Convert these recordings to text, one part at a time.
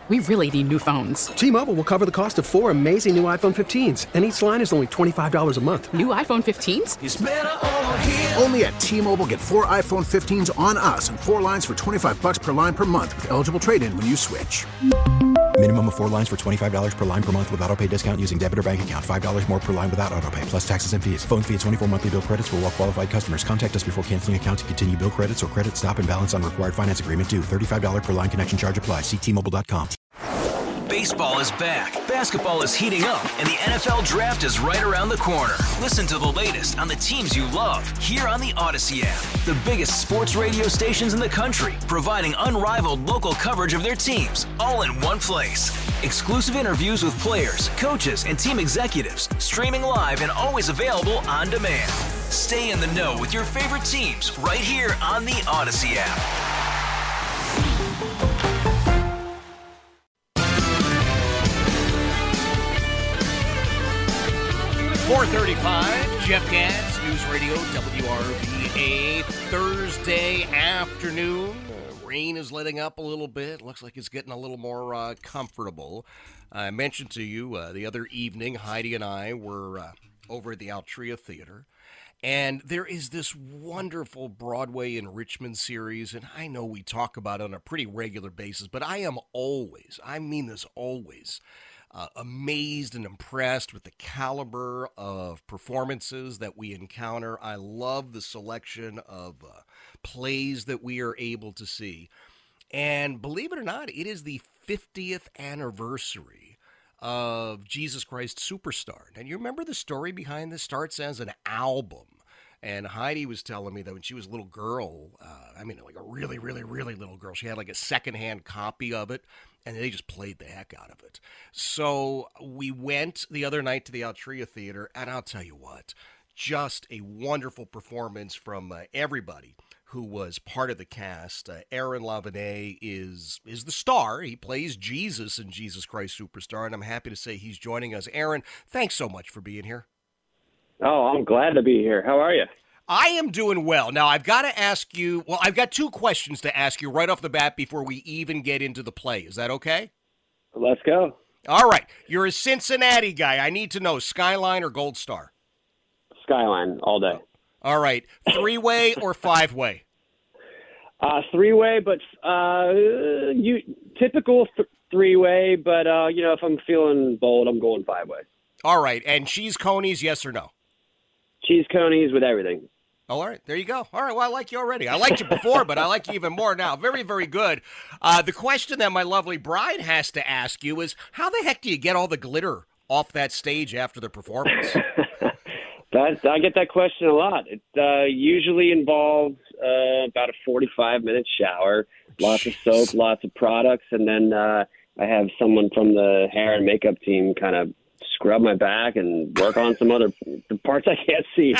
We really need new phones. T-Mobile will cover the cost of 4 amazing new iPhone 15s, and each line is only $25 a month. New iPhone 15s? It's better over here. Only at T-Mobile, get 4 iPhone 15s on us and 4 lines for $25 per line per month with eligible trade-in when you switch. Minimum of 4 lines for $25 per line per month with autopay discount using debit or bank account. $5 more per line without autopay, plus taxes and fees. Phone fee at 24 monthly bill credits for well-qualified customers. Contact us before canceling account to continue bill credits or credit stop and balance on required finance agreement due. $35 per line connection charge applies. See T-Mobile.com. Baseball is back, basketball is heating up, and the NFL Draft is right around the corner. Listen to the latest on the teams you love here on the Odyssey app. The biggest sports radio stations in the country, providing unrivaled local coverage of their teams, all in one place. Exclusive interviews with players, coaches, and team executives, streaming live and always available on demand. Stay in the know with your favorite teams right here on the Odyssey app. 4:35, Jeff Katz, News Radio, WRVA, Thursday afternoon. Rain is letting up a little bit. Looks like it's getting a little more comfortable. I mentioned to you the other evening, Heidi and I were over at the Altria Theater, and there is this wonderful Broadway Enrichment series, and I know we talk about it on a pretty regular basis, but I am always, I mean this always, amazed and impressed with the caliber of performances that we encounter. I love the selection of plays that we are able to see. And believe it or not, it is the 50th anniversary of Jesus Christ Superstar. And you remember the story behind this? Starts as an album. And Heidi was telling me that when she was a little girl, like a really, really, really little girl, she had like a secondhand copy of it, and they just played the heck out of it. So we went the other night to the Altria Theater, and I'll tell you what, just a wonderful performance from everybody who was part of the cast. Aaron LaValle is the star. He plays Jesus in Jesus Christ Superstar, and I'm happy to say he's joining us. Aaron, thanks so much for being here. Oh, I'm glad to be here. How are you? I am doing well. Now, I've got to ask you, well, I've got 2 questions to ask you right off the bat before we even get into the play. Is that okay? Let's go. All right. You're a Cincinnati guy. I need to know, Skyline or Gold Star? Skyline, all day. All right. 3-way or 5-way? 3-way, but typical 3-way, but, if I'm feeling bold, I'm going 5-way. All right. And cheese conies, yes or no? Cheese conies with everything. All right, there you go. All right, well, I like you already. I liked you before, but I like you even more now. Very, very good. The question that my lovely bride has to ask you is, how the heck do you get all the glitter off that stage after the performance? I get that question a lot. It usually involves about a 45-minute shower, lots of soap, lots of products, and then I have someone from the hair and makeup team kind of scrub my back and work on some other parts I can't see.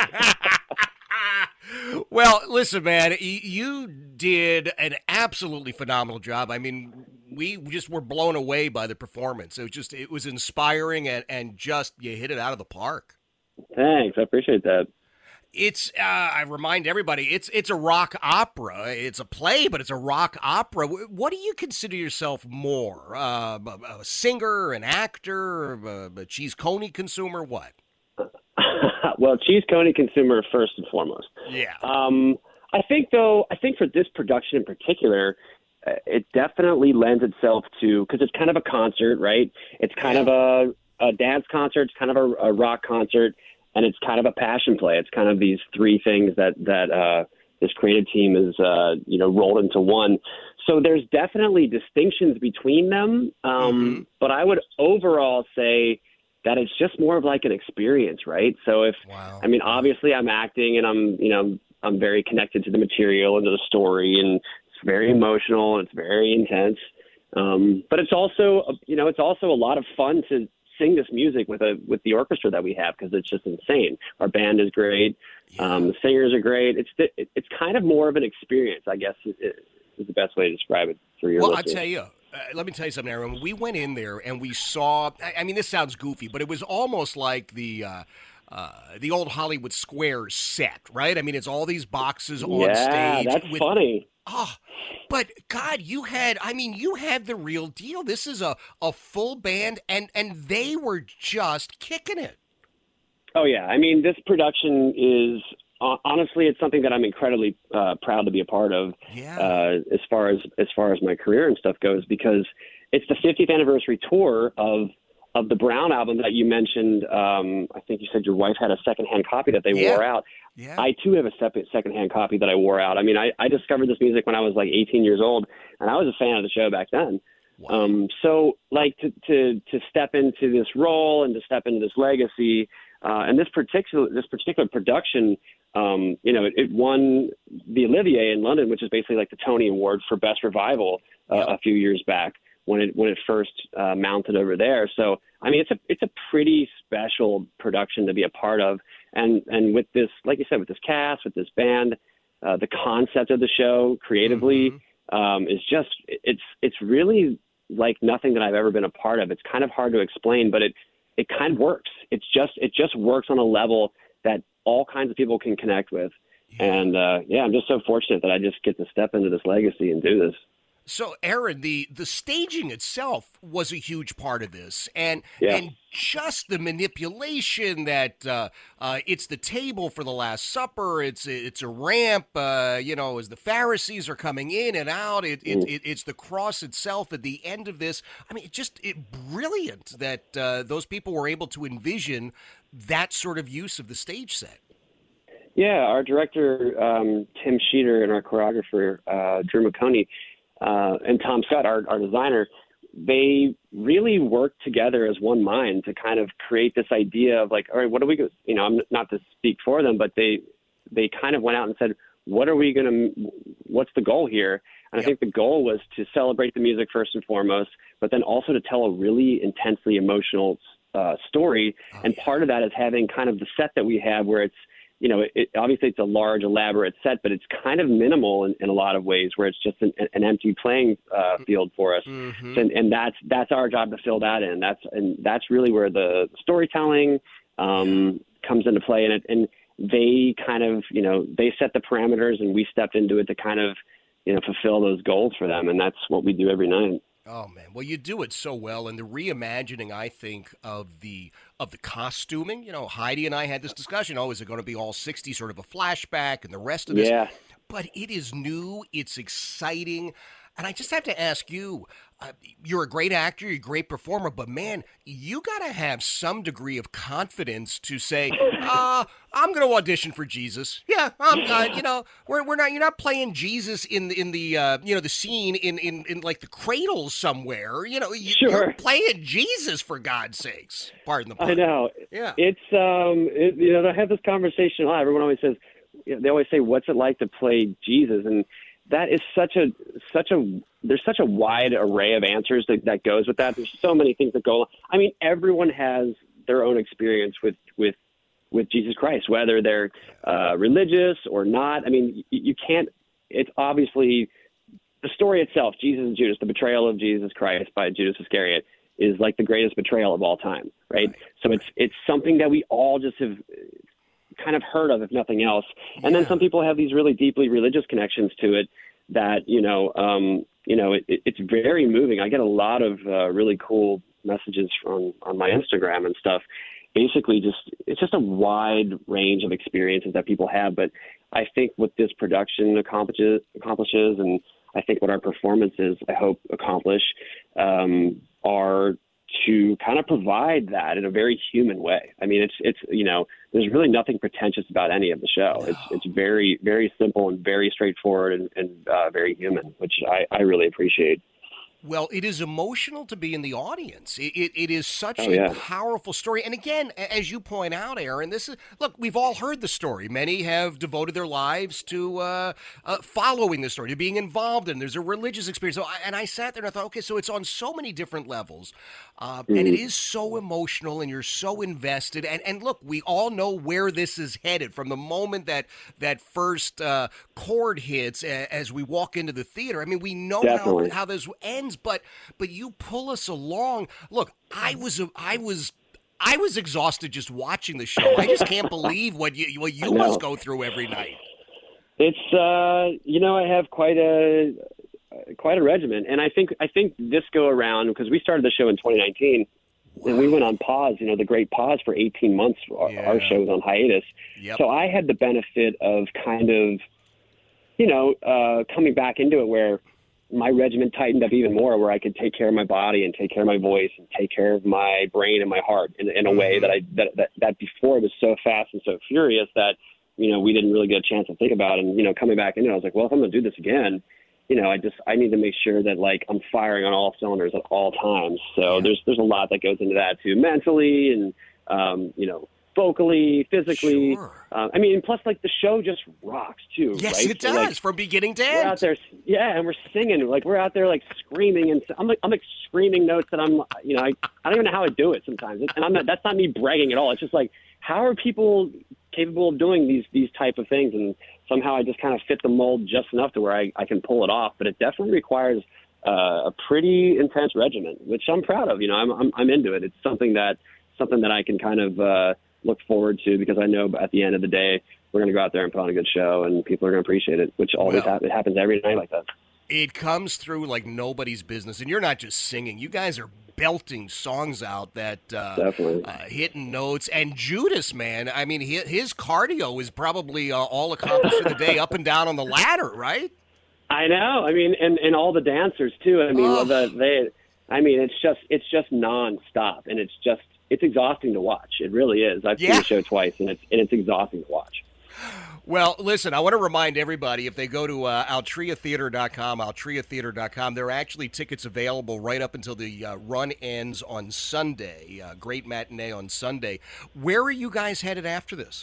Well, listen, man, you did an absolutely phenomenal job. I mean, we just were blown away by the performance. It was inspiring and just you hit it out of the park. Thanks. I appreciate that. It's, I remind everybody, it's a rock opera. It's a play, but it's a rock opera. What do you consider yourself more? A singer, an actor, a cheese coney consumer, what? Well, cheese coney consumer first and foremost. Yeah. I think for this production in particular, it definitely lends itself to, because it's kind of a concert, right? It's kind of a dance concert. It's kind of a rock concert. And it's kind of a passion play. It's kind of these 3 things that this creative team is, rolled into one. So there's definitely distinctions between them. But I would overall say that it's just more of like an experience, right? So obviously I'm acting and I'm very connected to the material and to the story, and it's very emotional and it's very intense. But it's also, a lot of fun to sing this music with the orchestra that we have, because it's just insane. Our band is great. The singers are great. It's kind of more of an experience, I guess, is the best way to describe it for your listeners. I'll tell you, let me tell you something, Aaron. We went in there and we saw, I mean, this sounds goofy, but it was almost like the old Hollywood Squares set, right? I mean, it's all these boxes on stage. Yeah, that's funny. Oh, but God, you had the real deal. This is a full band, and they were just kicking it. Oh, yeah. I mean, this production is, honestly, it's something that I'm incredibly proud to be a part of. Yeah. As far as my career and stuff goes, because it's the 50th anniversary tour of the Brown album that you mentioned. I think you said your wife had a secondhand copy that they wore out. Yeah. I too have a secondhand copy that I wore out. I mean, I discovered this music when I was like 18 years old, and I was a fan of the show back then. Wow. So like to step into this role and to step into this legacy, and this particular production, it won the Olivier in London, which is basically like the Tony Award for Best Revival a few years back when it first mounted over there. So I mean, it's a pretty special production to be a part of, and with this, like you said, with this cast, with this band, the concept of the show creatively is just it's really like nothing that I've ever been a part of. It's kind of hard to explain, but it kind of works. It just works on a level that all kinds of people can connect with. Yeah. And I'm just so fortunate that I just get to step into this legacy and do this. So, Aaron, the staging itself was a huge part of this, and just the manipulation that it's the table for the Last Supper, it's a ramp, as the Pharisees are coming in and out, it's the cross itself at the end of this. I mean, it's brilliant that those people were able to envision that sort of use of the stage set. Yeah, our director, Tim Sheeter, and our choreographer, Drew McConey, and Tom Scott, our designer, they really worked together as one mind to kind of create this idea of like, all right, what are we going to, I'm not to speak for them, but they kind of went out and said, what's the goal here? And I think the goal was to celebrate the music first and foremost, but then also to tell a really intensely emotional story. And part of that is having kind of the set that we have where it's, obviously it's a large, elaborate set, but it's kind of minimal in a lot of ways, where it's just an empty playing field for us. Mm-hmm. And that's our job to fill that in. That's really where the storytelling comes into play. And they kind of, they set the parameters, and we stepped into it to kind of, fulfill those goals for them. And that's what we do every night. Oh, man. Well, you do it so well. And the reimagining, I think, of the costuming, Heidi and I had this discussion. Oh, is it going to be all 60s, sort of a flashback and the rest of this? Yeah. But it is new. It's exciting. And I just have to ask you, you're a great actor, you're a great performer, but man, you got to have some degree of confidence to say, I'm going to audition for Jesus. Yeah, we're not. You're not playing Jesus in the scene in like the cradle somewhere. You're playing Jesus, for God's sakes. Pardon the pun. I know. Yeah. It's I have this conversation a lot. Everyone always says, they always say, "What's it like to play Jesus?" And that is there's such a wide array of answers that goes with that. There's so many things that go. I mean, everyone has their own experience with Jesus Christ, whether they're religious or not. I mean, you can't. It's obviously the story itself. Jesus and Judas, the betrayal of Jesus Christ by Judas Iscariot, is like the greatest betrayal of all time, right? So it's something that we all just have kind of heard of, if nothing else. And then some people have these really deeply religious connections to it that, it's very moving. I get a lot of really cool messages on my Instagram and stuff. Basically, it's just a wide range of experiences that people have. But I think what this production accomplishes, and I think what our performances, I hope, accomplish, are to kind of provide that in a very human way. I mean, it's there's really nothing pretentious about any of the show. It's very, very simple and very straightforward and very human, which I really appreciate. Well, it is emotional to be in the audience. It is such a powerful story. And again, as you point out, Aaron, look, we've all heard the story. Many have devoted their lives to following the story, to being involved in it. There's a religious experience. And I sat there and I thought, okay, so it's on so many different levels. And it is so emotional, and you're so invested. And look, we all know where this is headed from the moment that first chord hits as we walk into the theater. I mean, we know how this ends. But you pull us along. Look, I was exhausted just watching the show. I just can't believe what you must go through every night. It's I have quite a regimen, and I think this go around, because we started the show in 2019, and we went on pause, the great pause for 18 months. Our show was on hiatus, so I had the benefit of kind of coming back into it, where my regimen tightened up even more, where I could take care of my body and take care of my voice and take care of my brain and my heart in a way that before was so fast and so furious that we didn't really get a chance to think about. And coming back into it, I was like, well, if I'm going to do this again, I need to make sure that I'm firing on all cylinders at all times. So there's a lot that goes into that too, mentally and vocally, physically. Sure. Plus the show just rocks too. Yes, right? it does, from beginning to end. We're out there, and we're singing. We're out there screaming, and I'm screaming notes that I don't even know how I do it sometimes. And that's not me bragging at all. It's just how are people capable of doing these type of things? And somehow I just kind of fit the mold just enough to where I can pull it off. But it definitely requires a pretty intense regimen, which I'm proud of. I'm into it. It's something that I can kind of look forward to, because I know at the end of the day we're going to go out there and put on a good show, and people are going to appreciate it, which always it happens every night like that. It comes through like nobody's business, and you're not just singing. You guys are belting songs out that hitting notes. And Judas, man, his cardio is probably all accomplished in the day, up and down on the ladder, right? I know. And all the dancers too. It's just nonstop, and it's exhausting to watch. It really is. I've seen the show twice, and it's exhausting to watch. Well, listen, I want to remind everybody, if they go to altriatheater.com, there are actually tickets available right up until the run ends on Sunday. Great matinee on Sunday. Where are you guys headed after this?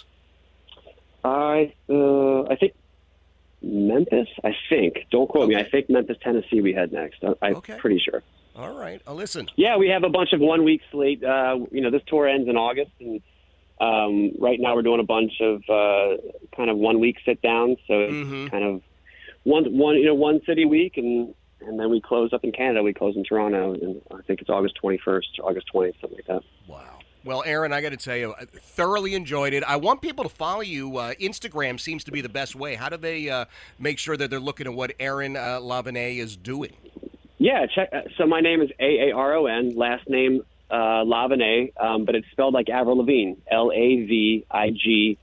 I think Memphis, Don't quote me. I think Memphis, Tennessee we head next. I'm pretty sure. All right. Listen. Yeah, we have a bunch of 1 week slate. This tour ends in August, and right now we're doing a bunch of kind of 1 week sit downs. So it's kind of one city week, and then we close up in Canada. We close in Toronto, and I think it's August 21st or August 20th, something like that. Wow. Well, Aaron, I got to tell you, I thoroughly enjoyed it. I want people to follow you. Instagram seems to be the best way. How do they make sure that they're looking at what Aaron Lavigné is doing? Yeah, check. So my name is Aaron, last name Lavigné, but it's spelled like Avril Lavigne, Lavigne.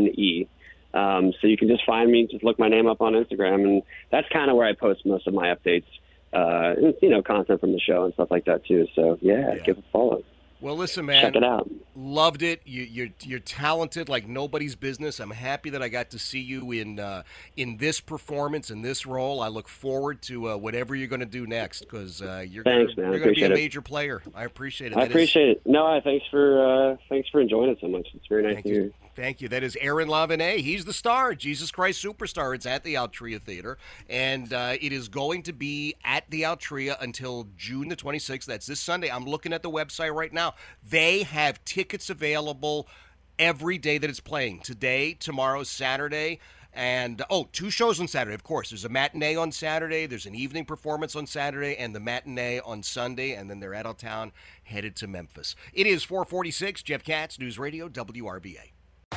So you can just find me, just look my name up on Instagram, and that's kind of where I post most of my updates, and, content from the show and stuff like that too. So give it a follow. Well, listen, man. Check it out. Loved it. You're talented like nobody's business. I'm happy that I got to see you in this performance, in this role. I look forward to whatever you're going to do next, because you're going to be a major player. I appreciate it. I appreciate it. No, thanks for enjoying it so much. It's very nice to hear. Thank you. That is Aaron Lavigné. He's the star, Jesus Christ Superstar. It's at the Altria Theater, and it is going to be at the Altria until June the 26th. That's this Sunday. I'm looking at the website right now. They have tickets available every day that it's playing. Today, tomorrow, Saturday, and 2 shows on Saturday, of course. There's a matinee on Saturday, there's an evening performance on Saturday, and the matinee on Sunday, and then they're out of town, headed to Memphis. It is 4:46. Jeff Katz, News Radio, WRVA.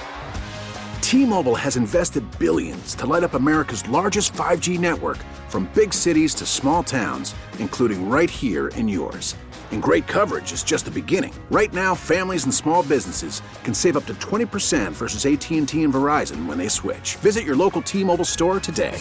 T-Mobile has invested billions to light up America's largest 5G network, from big cities to small towns, including right here in yours. And great coverage is just the beginning. Right now, families and small businesses can save up to 20% versus AT&T and Verizon when they switch. Visit your local T-Mobile store today.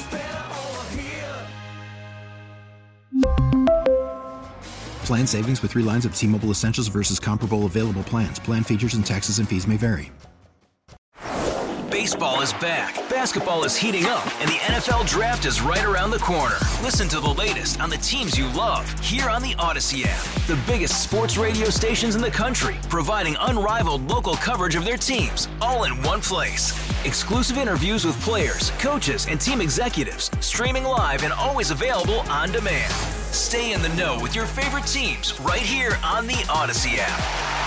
Plan savings with 3 lines of T-Mobile Essentials versus comparable available plans. Plan features and taxes and fees may vary. Baseball is back, basketball is heating up, and the NFL Draft is right around the corner. Listen to the latest on the teams you love here on the Odyssey app. The biggest sports radio stations in the country, providing unrivaled local coverage of their teams, all in one place. Exclusive interviews with players, coaches, and team executives, streaming live and always available on demand. Stay in the know with your favorite teams right here on the Odyssey app.